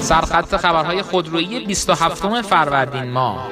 سرخط خبرهای خودرویی 27 فروردین ماه.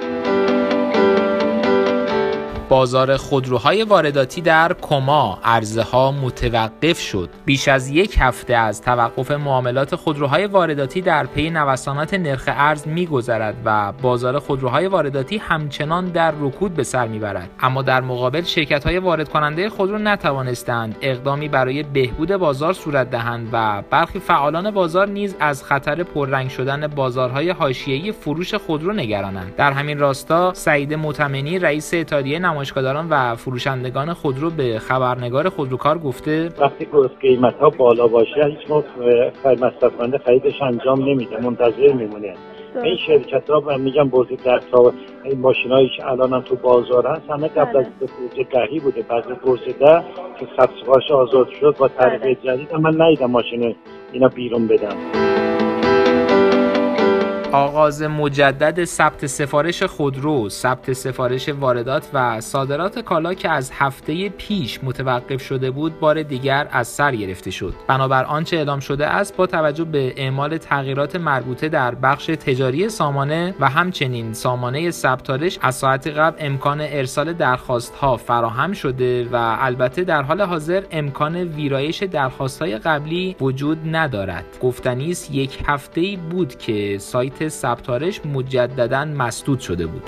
بازار خودروهای وارداتی در کما عرضه‌ها متوقف شد. بیش از یک هفته از توقف معاملات خودروهای وارداتی در پی نوسانات نرخ ارز می‌گذرد و بازار خودروهای وارداتی همچنان در رکود به سر می‌برد. اما در مقابل شرکت‌های وارد کننده خودرو نتوانستند اقدامی برای بهبود بازار صورت دهند و برخی فعالان بازار نیز از خطر پررنگ شدن بازارهای حاشیه‌ای فروش خودرو نگرانند. در همین راستا سعید معتمنی رئیس اتحادیه نمایشگران و فروشندگان خودرو به خبرنگار خودروکار گفته وقتی قیمت‌ها بالا باشه هیچ موقع مصرف کننده خریدش انجام نمیده، منتظر میمونه. این شرکت‌ها و میگم بزرگتر تا این ماشینایی که الان هم تو بازار هست همه قبل از بورس دهی بوده. بعد بورس ده که سبسیدی‌هاش آزاد شد با طریق جدید من ندیدم ماشین اینا بیرون بدن. آغاز مجدد ثبت سفارش خودرو، ثبت سفارش واردات و صادرات کالا که از هفته پیش متوقف شده بود بار دیگر از سر گرفته شد. بنابر آنچه اعلام شده است با توجه به اعمال تغییرات مربوطه در بخش تجاری سامانه و همچنین سامانه ثبتارش از ساعت قبل امکان ارسال درخواست‌ها فراهم شده و البته در حال حاضر امکان ویرایش درخواست‌های قبلی وجود ندارد. گفتنی است یک هفته‌ای بود که سایت ثبتارش مجدداً مسدود شده بود.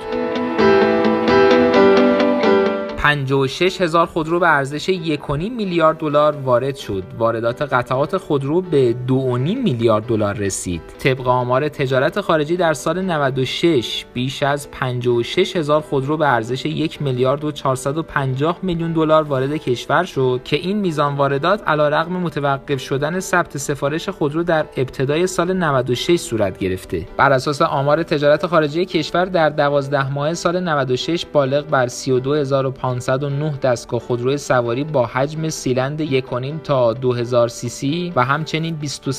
56,000 خودرو به ارزش 1.5 میلیارد دلار وارد شد. واردات قطعات خودرو به 2.5 میلیارد دلار رسید. طبق آمار تجارت خارجی در سال 96 بیش از 56,000 خودرو به ارزش 1 میلیارد و 450 میلیون دلار وارد کشور شد که این میزان واردات علیرغم متوقف شدن ثبت سفارش خودرو در ابتدای سال 96 صورت گرفته. بر اساس آمار تجارت خارجی کشور در 12 ماه سال 96 بالغ بر 32,509 دستگاه خودروی سواری با حجم سیلند 1.5 تا 2000 سی سی و همچنین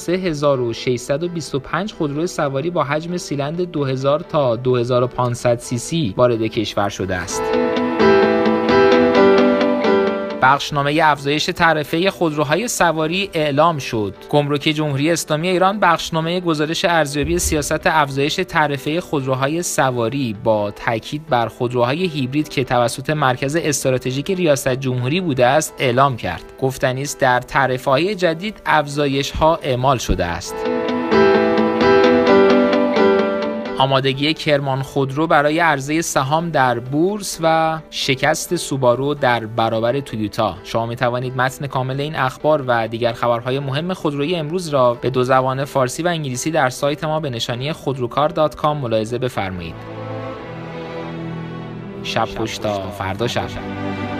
23,625 خودروی سواری با حجم سیلند 2000 تا 2500 سی سی وارد کشور شده است. بخشنامه افزایش تعرفه خودروهای سواری اعلام شد. گمرک جمهوری اسلامی ایران بخشنامه گزارش ارزیابی سیاست افزایش تعرفه خودروهای سواری با تاکید بر خودروهای هیبرید که توسط مرکز استراتژیک ریاست جمهوری بوده است اعلام کرد. گفتنی است در تعرفه‌های جدید افزایش‌ها اعمال شده است. آمادگی کرمان خودرو برای عرضه سهام در بورس و شکست سوبارو در برابر تویوتا. شما می توانید متن کامل این اخبار و دیگر خبرهای مهم خودرویی امروز را به دو زبان فارسی و انگلیسی در سایت ما به نشانی خودروکار.com ملاحظه بفرمایید. شب خوش تا فردا شب.